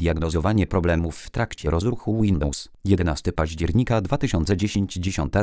Diagnozowanie problemów w trakcie rozruchu Windows. 11 października 2010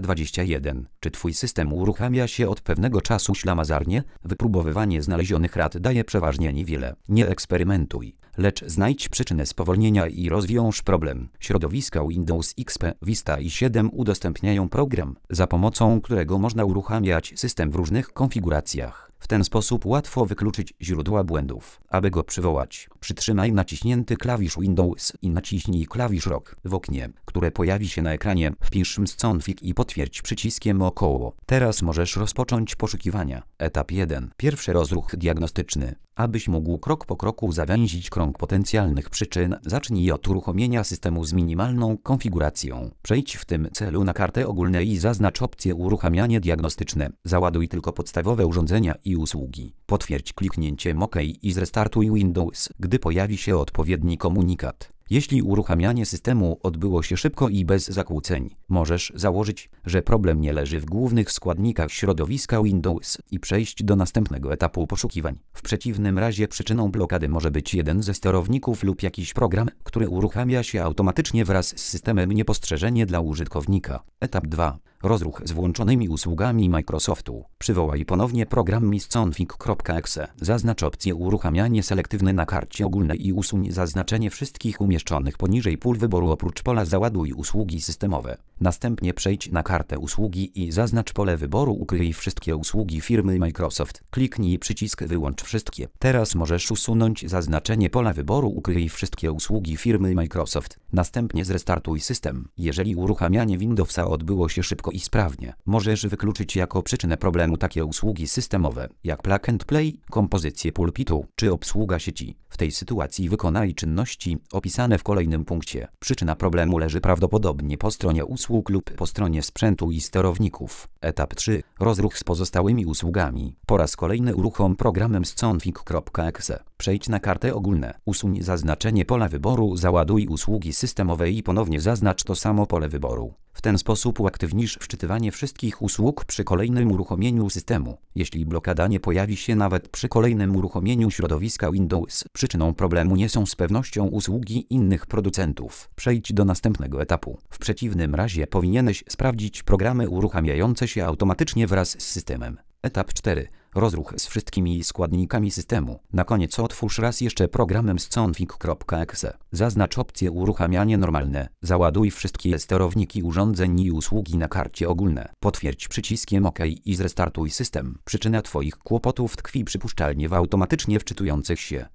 10:21. Czy Twój system uruchamia się od pewnego czasu ślamazarnie? Wypróbowywanie znalezionych rad daje przeważnie niewiele. Nie eksperymentuj, lecz znajdź przyczynę spowolnienia i rozwiąż problem. Środowiska Windows XP, Vista i 7 udostępniają program, za pomocą którego można uruchamiać system w różnych konfiguracjach. W ten sposób łatwo wykluczyć źródła błędów. Aby go przywołać, przytrzymaj naciśnięty klawisz Windows i naciśnij klawisz ROK. W oknie, które pojawi się na ekranie, wpisz msconfig i potwierdź przyciskiem około. Teraz możesz rozpocząć poszukiwania. Etap 1. Pierwszy rozruch diagnostyczny. Abyś mógł krok po kroku zawęzić krąg potencjalnych przyczyn, zacznij od uruchomienia systemu z minimalną konfiguracją. Przejdź w tym celu na kartę ogólną i zaznacz opcję uruchamianie diagnostyczne. Załaduj tylko podstawowe urządzenia i usługi. Potwierdź kliknięciem OK i zrestartuj Windows, gdy pojawi się odpowiedni komunikat. Jeśli uruchamianie systemu odbyło się szybko i bez zakłóceń, możesz założyć, że problem nie leży w głównych składnikach środowiska Windows i przejść do następnego etapu poszukiwań. W przeciwnym razie przyczyną blokady może być jeden ze sterowników lub jakiś program, który uruchamia się automatycznie wraz z systemem niepostrzeżenie dla użytkownika. Etap 2. Rozruch z włączonymi usługami Microsoftu. Przywołaj ponownie program msconfig.exe. Zaznacz opcję uruchamianie selektywne na karcie ogólnej i usuń zaznaczenie wszystkich umieszczonych poniżej pól wyboru oprócz pola załaduj usługi systemowe. Następnie przejdź na kartę usługi i zaznacz pole wyboru ukryj wszystkie usługi firmy Microsoft. Kliknij przycisk wyłącz wszystkie. Teraz możesz usunąć zaznaczenie pola wyboru ukryj wszystkie usługi firmy Microsoft. Następnie zrestartuj system. Jeżeli uruchamianie Windowsa odbyło się szybko i sprawnie, możesz wykluczyć jako przyczynę problemu takie usługi systemowe, jak plug and play, kompozycję pulpitu, czy obsługa sieci. W tej sytuacji wykonaj czynności opisane w kolejnym punkcie. Przyczyna problemu leży prawdopodobnie po stronie usług lub po stronie sprzętu i sterowników. Etap 3. Rozruch z pozostałymi usługami. Po raz kolejny uruchom programem msconfig.exe. Przejdź na kartę ogólne. Usuń zaznaczenie pola wyboru, załaduj usługi systemowe i ponownie zaznacz to samo pole wyboru. W ten sposób uaktywnisz wczytywanie wszystkich usług przy kolejnym uruchomieniu systemu. Jeśli blokada nie pojawi się nawet przy kolejnym uruchomieniu środowiska Windows, przyczyną problemu nie są z pewnością usługi innych producentów. Przejdź do następnego etapu. W przeciwnym razie powinieneś sprawdzić programy uruchamiające się automatycznie wraz z systemem. Etap 4. Rozruch z wszystkimi składnikami systemu. Na koniec otwórz raz jeszcze programem msconfig.exe. Zaznacz opcję uruchamianie normalne. Załaduj wszystkie sterowniki urządzeń i usługi na karcie ogólne. Potwierdź przyciskiem OK i zrestartuj system. Przyczyna Twoich kłopotów tkwi przypuszczalnie w automatycznie wczytujących się